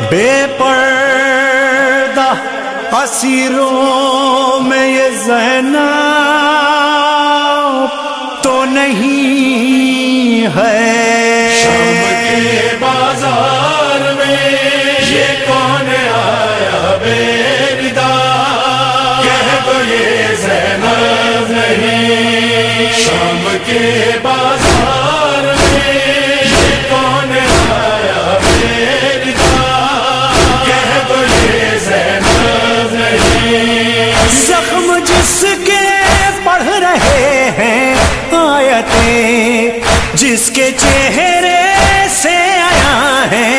بے پردہ اسیروں میں یہ زینب تو نہیں ہے، شام کے بازار میں یہ کون آیا بے ردا، کہہ تو یہ زینب نہیں، شام کے بازار میں یہ کون آیا بے ردا، کہہ تو یہ زینب نہیں، زخم جس کے پڑھ رہے ہیں آیتیں، جس کے چہرے سے آیا ہے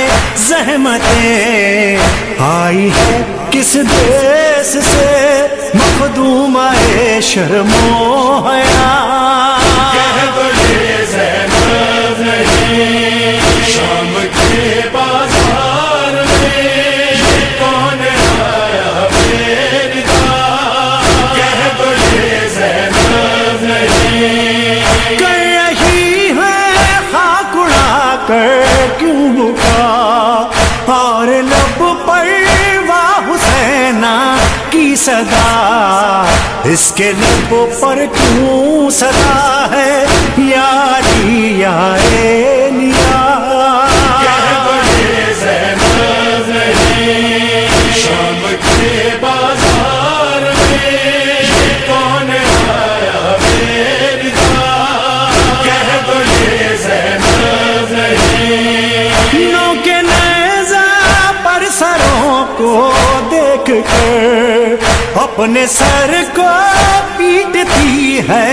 زحمتیں، آئی ہے کس دیس سے مخدومہ شرم و حیا، کہہ تو یہ زینب نہیں، شام کے بازار میں یہ کون آیا بے ردا، کہہ تو یہ زینب نہیں، کر رہی ہے خاک اڑا کر کیوں بکا، اور لب پر واہ حسینہ کی صدا، اس کے لب پر کیوں صدا ہے یاری یارے لیا، کہہ تو یہ زینب نہیں، شام کے بازار میں یہ کون آیا بے ردا، کہہ تو یہ زینب نہیں، نو کے نیزہ پر سروں کو دیکھ کر اپنے سر کو پیٹتی ہے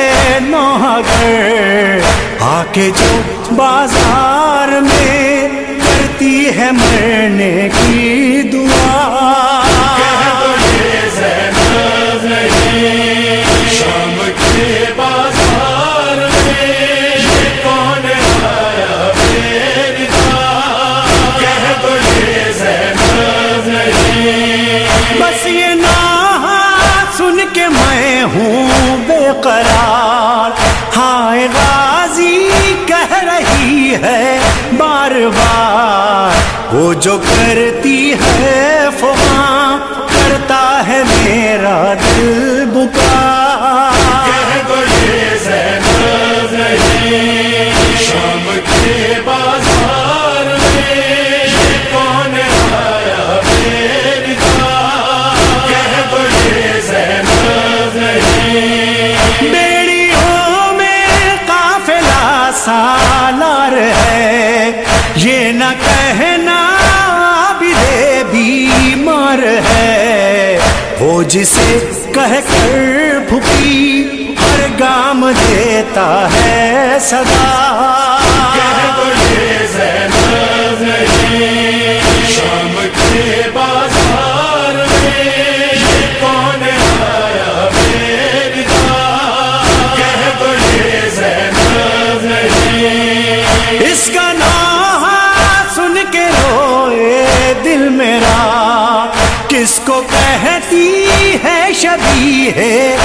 نوحگر، آ کے جو بازار میں کرتی ہے مرنے کی دعا، کہہ تو یہ زینب نہیں، شام کے بازار میں یہ کون آیا بے ردا، کہہ تو یہ زینب نہیں، بس یہ نعرہ سن کے میں ہوں بے قرار، ہائے غازی کہہ رہی ہے بار بار، وہ جو کرتی ہے فغاں کرتا ہے میرا دل بکا، کہہ تو یہ زینب نہیں، شام کے بازار میں یہ کون آیا بے ردا، کہہ تو یہ زینب نہیں، بیڑیوں میں قافلہ سالار ہے، یہ نہ کہنا عابدِ بیمار ہے، وہ جسے کہہ کر پھکی ہر گام دیتا ہے صدا، کہہ تو یہ زینب نہیں، شام کے بازار میں یہ کون آیا بے ردا، کہہ تو یہ زینب نہیں، اس کا نام سن کے روئے دل میرا، کس کو کہتی ہے شبیہ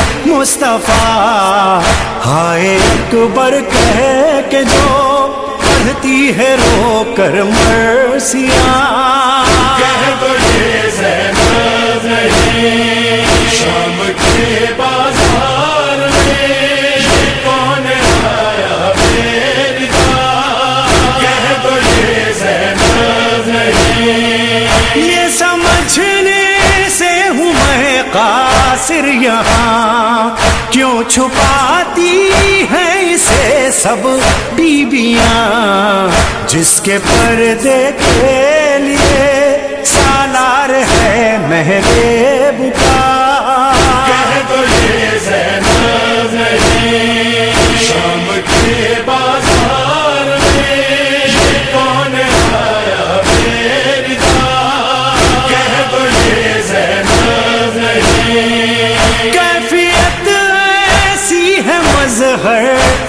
مصطفیٰ، ہائے اکبر کہہ کے جو پڑھتی ہے رو کر مرثیہ، کہہ تو یہ زینب نہیں، شام کے بازار میں یہ کون آیا بے ردا، کہہ تو یہ زینب نہیں، یہ سمجھنے سے ہوں میں قاصر یہاں، کیوں چھپاتی ہیں اسے سب بیویاں، جس کے پردے کے لیے سالار ہے محراب کا، کہہ تو یہ زینب نہیں، شام کے بازار میں یہ کون آیا بے ردا، کہہ تو یہ زینب نہیں، کیفیت ایسی ہے مظہر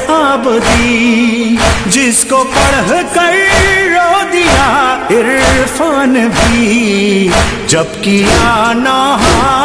عابدی، جس کو پڑھ کر رو دیا عرفان بھی، جب کیا نہ